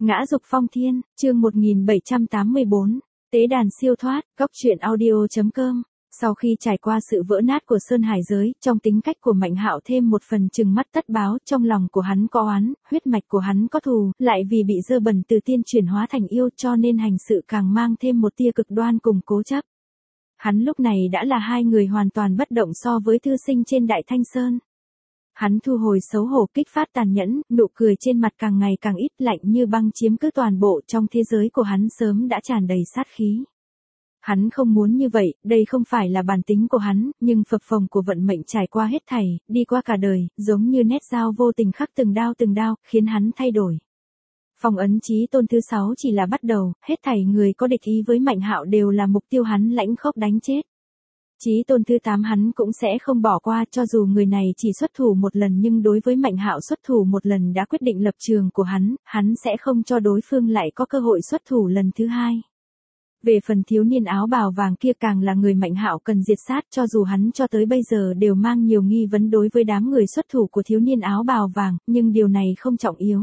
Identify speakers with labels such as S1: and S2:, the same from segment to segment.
S1: Ngã dục phong thiên, chương 1784, tế đàn siêu thoát, góc truyện audio.com. Sau khi trải qua sự vỡ nát của Sơn Hải giới, trong tính cách của Mạnh Hạo thêm một phần trừng mắt tất báo, trong lòng của hắn có oán, huyết mạch của hắn có thù, lại vì bị dơ bẩn từ tiên chuyển hóa thành yêu cho nên hành sự càng mang thêm một tia cực đoan cùng cố chấp. Hắn lúc này đã là hai người hoàn toàn bất động so với thư sinh trên Đại Thanh Sơn. Hắn thu hồi xấu hổ kích phát tàn nhẫn, nụ cười trên mặt càng ngày càng ít, lạnh như băng chiếm cứ toàn bộ trong thế giới của hắn sớm đã tràn đầy sát khí. Hắn không muốn như vậy, đây không phải là bản tính của hắn, nhưng phập phồng của vận mệnh trải qua hết thảy, đi qua cả đời, giống như nét dao vô tình khắc từng đao, khiến hắn thay đổi. Phong ấn chí tôn thứ 6 chỉ là bắt đầu, hết thảy người có địch ý với Mạnh Hạo đều là mục tiêu hắn lãnh khốc đánh chết. Chí tôn thứ 8 hắn cũng sẽ không bỏ qua, cho dù người này chỉ xuất thủ một lần, nhưng đối với Mạnh Hạo xuất thủ một lần đã quyết định lập trường của hắn sẽ không cho đối phương lại có cơ hội xuất thủ lần thứ hai. Về phần thiếu niên áo bào vàng kia càng là người Mạnh Hạo cần diệt sát, cho dù hắn cho tới bây giờ đều mang nhiều nghi vấn đối với đám người xuất thủ của thiếu niên áo bào vàng, nhưng điều này không trọng yếu.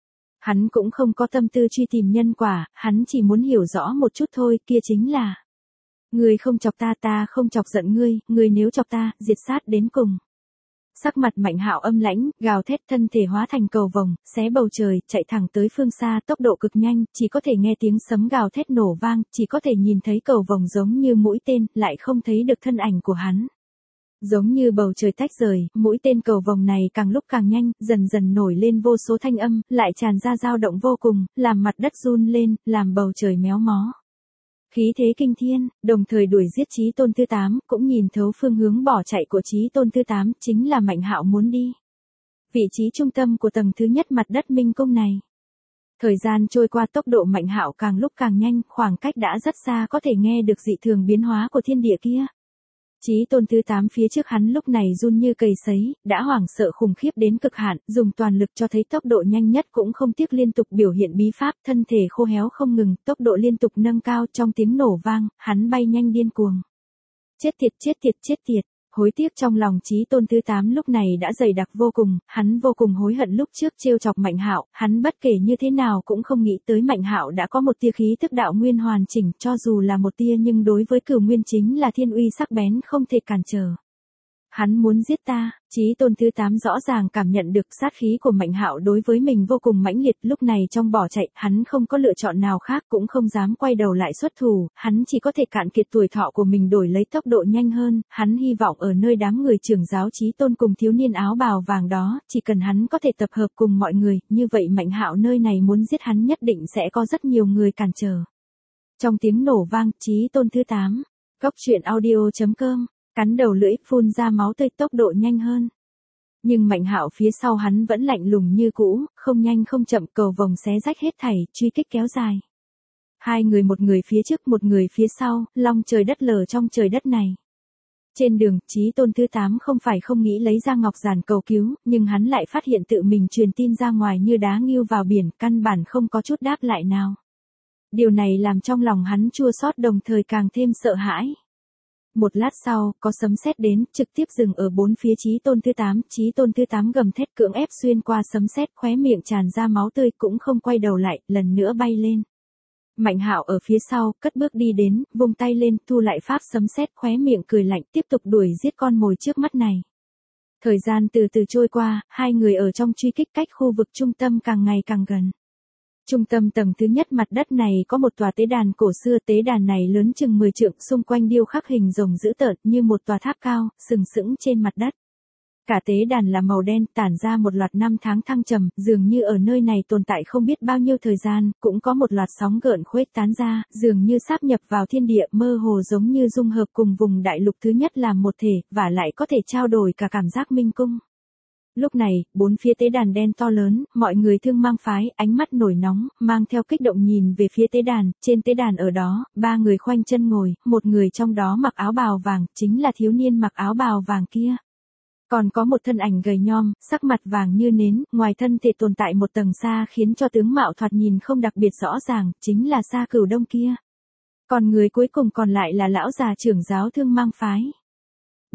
S1: Hắn cũng không có tâm tư truy tìm nhân quả, hắn chỉ muốn hiểu rõ một chút thôi, kia chính là: ngươi không chọc ta, ta không chọc giận ngươi nếu chọc ta, diệt sát đến cùng. Sắc mặt Mạnh Hạo âm lãnh, gào thét, thân thể hóa thành cầu vồng, xé bầu trời, chạy thẳng tới phương xa, tốc độ cực nhanh, chỉ có thể nghe tiếng sấm gào thét nổ vang, chỉ có thể nhìn thấy cầu vồng giống như mũi tên, lại không thấy được thân ảnh của hắn. Giống như bầu trời tách rời, mũi tên cầu vồng này càng lúc càng nhanh, dần dần nổi lên vô số thanh âm, lại tràn ra dao động vô cùng, làm mặt đất run lên, làm bầu trời méo mó. Khí thế kinh thiên, đồng thời đuổi giết chí tôn thứ 8, cũng nhìn thấu phương hướng bỏ chạy của chí tôn thứ 8, chính là Mạnh Hạo muốn đi. Vị trí trung tâm của tầng thứ nhất mặt đất minh cung này. Thời gian trôi qua, tốc độ Mạnh Hạo càng lúc càng nhanh, khoảng cách đã rất xa, có thể nghe được dị thường biến hóa của thiên địa kia. Chí tôn thứ 8 phía trước hắn lúc này run như cầy sấy, đã hoảng sợ khủng khiếp đến cực hạn, dùng toàn lực cho thấy tốc độ nhanh nhất, cũng không tiếc liên tục biểu hiện bí pháp, thân thể khô héo không ngừng, tốc độ liên tục nâng cao, trong tiếng nổ vang, hắn bay nhanh điên cuồng. Chết tiệt, hối tiếc trong lòng chí tôn thứ 8 lúc này đã dày đặc vô cùng, hắn vô cùng hối hận lúc trước trêu chọc Mạnh Hạo, hắn bất kể như thế nào cũng không nghĩ tới Mạnh Hạo đã có một tia khí thức đạo nguyên hoàn chỉnh, cho dù là một tia nhưng đối với Cửu Nguyên chính là thiên uy sắc bén không thể cản trở. Hắn muốn giết ta, chí tôn thứ 8 rõ ràng cảm nhận được sát khí của Mạnh Hạo đối với mình vô cùng mãnh liệt, lúc này trong bỏ chạy, hắn không có lựa chọn nào khác, cũng không dám quay đầu lại xuất thủ, hắn chỉ có thể cạn kiệt tuổi thọ của mình đổi lấy tốc độ nhanh hơn, hắn hy vọng ở nơi đám người trưởng giáo chí tôn cùng thiếu niên áo bào vàng đó, chỉ cần hắn có thể tập hợp cùng mọi người, như vậy Mạnh Hạo nơi này muốn giết hắn nhất định sẽ có rất nhiều người cản trở. Trong tiếng nổ vang, chí tôn thứ 8, góc truyện audio.com. Cắn đầu lưỡi, phun ra máu tươi, tốc độ nhanh hơn. Nhưng Mạnh Hạo phía sau hắn vẫn lạnh lùng như cũ, không nhanh không chậm, cầu vồng xé rách hết thảy, truy kích kéo dài. Hai người, một người phía trước, một người phía sau, long trời đất lở trong trời đất này. Trên đường, chí tôn thứ 8 không phải không nghĩ lấy ra ngọc giản cầu cứu, nhưng hắn lại phát hiện tự mình truyền tin ra ngoài như đá nghiêu vào biển, căn bản không có chút đáp lại nào. Điều này làm trong lòng hắn chua xót, đồng thời càng thêm sợ hãi. Một lát sau, có sấm sét đến, trực tiếp dừng ở bốn phía chí tôn thứ 8, chí tôn thứ 8 gầm thét cưỡng ép xuyên qua sấm sét, khóe miệng tràn ra máu tươi, cũng không quay đầu lại, lần nữa bay lên. Mạnh Hạo ở phía sau, cất bước đi đến, vung tay lên, thu lại pháp sấm sét, khóe miệng cười lạnh, tiếp tục đuổi giết con mồi trước mắt này. Thời gian từ từ trôi qua, hai người ở trong truy kích, cách khu vực trung tâm càng ngày càng gần. Trung tâm tầng thứ nhất mặt đất này có một tòa tế đàn cổ xưa, tế đàn này lớn chừng 10 trượng, xung quanh điêu khắc hình rồng dữ tợn như một tòa tháp cao, sừng sững trên mặt đất. Cả tế đàn là màu đen, tản ra một loạt năm tháng thăng trầm, dường như ở nơi này tồn tại không biết bao nhiêu thời gian, cũng có một loạt sóng gợn khuếch tán ra, dường như sáp nhập vào thiên địa, mơ hồ giống như dung hợp cùng vùng đại lục thứ nhất làm một thể, và lại có thể trao đổi cả cảm giác minh cung. Lúc này, bốn phía tế đàn đen to lớn, mọi người thương mang phái, ánh mắt nổi nóng, mang theo kích động nhìn về phía tế đàn, trên tế đàn ở đó, ba người khoanh chân ngồi, một người trong đó mặc áo bào vàng, chính là thiếu niên mặc áo bào vàng kia. Còn có một thân ảnh gầy nhom, sắc mặt vàng như nến, ngoài thân thể tồn tại một tầng sa khiến cho tướng mạo thoạt nhìn không đặc biệt rõ ràng, chính là Sa Cửu Đông kia. Còn người cuối cùng còn lại là lão già trưởng giáo Thương Mang phái.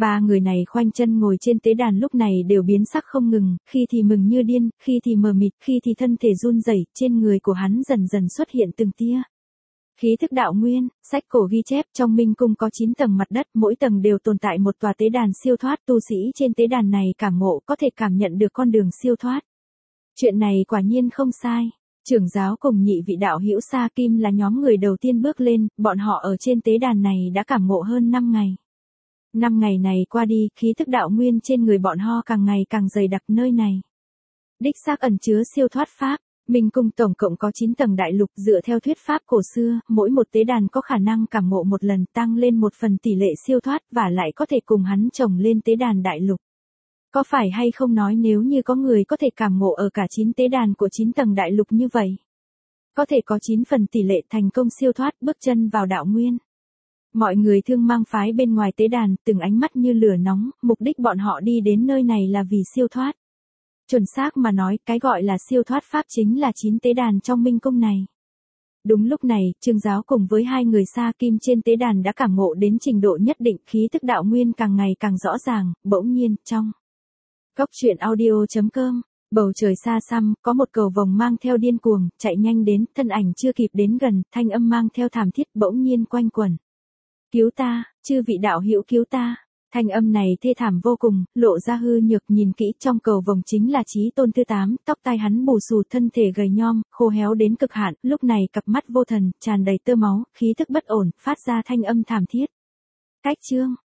S1: Ba người này khoanh chân ngồi trên tế đàn lúc này đều biến sắc không ngừng, khi thì mừng như điên, khi thì mờ mịt, khi thì thân thể run rẩy, trên người của hắn dần dần xuất hiện từng tia khí thức đạo nguyên. Sách cổ ghi chép trong Minh Cung có 9 tầng mặt đất, mỗi tầng đều tồn tại một tòa tế đàn siêu thoát, tu sĩ trên tế đàn này cảm ngộ có thể cảm nhận được con đường siêu thoát. Chuyện này quả nhiên không sai. Trưởng giáo cùng nhị vị đạo hữu Sa Kim là nhóm người đầu tiên bước lên, bọn họ ở trên tế đàn này đã cảm ngộ hơn 5 ngày. 5 ngày này qua đi, khí thức đạo nguyên trên người bọn họ càng ngày càng dày đặc nơi này. Đích xác ẩn chứa siêu thoát pháp. Minh Cung tổng cộng có 9 tầng đại lục, dựa theo thuyết pháp cổ xưa, mỗi một tế đàn có khả năng cảm ngộ một lần, tăng lên một phần tỷ lệ siêu thoát và lại có thể cùng hắn chồng lên tế đàn đại lục. Có phải hay không nói nếu như có người có thể cảm ngộ ở cả 9 tế đàn của 9 tầng đại lục như vậy, có thể có 9 phần tỷ lệ thành công siêu thoát bước chân vào đạo nguyên. Mọi người Thương Mang phái bên ngoài tế đàn, từng ánh mắt như lửa nóng, mục đích bọn họ đi đến nơi này là vì siêu thoát. Chuẩn xác mà nói, cái gọi là siêu thoát pháp chính là 9 tế đàn trong Minh Cung này. Đúng lúc này, Trương Giáo cùng với hai người Sa Kim trên tế đàn đã cảm ngộ đến trình độ nhất định, khí thức đạo nguyên càng ngày càng rõ ràng. Bỗng nhiên, trong góc truyện audio.com, bầu trời xa xăm, có một cầu vồng mang theo điên cuồng, chạy nhanh đến, thân ảnh chưa kịp đến gần, thanh âm mang theo thảm thiết bỗng nhiên quanh quẩn. Cứu ta, chư vị đạo hữu cứu ta. Thanh âm này thê thảm vô cùng, lộ ra hư nhược, nhìn kỹ trong cầu vồng chính là Chí Tôn thứ 8, tóc tai hắn bù xù, thân thể gầy nhom, khô héo đến cực hạn, lúc này cặp mắt vô thần, tràn đầy tơ máu, khí thức bất ổn, phát ra thanh âm thảm thiết. Cách chương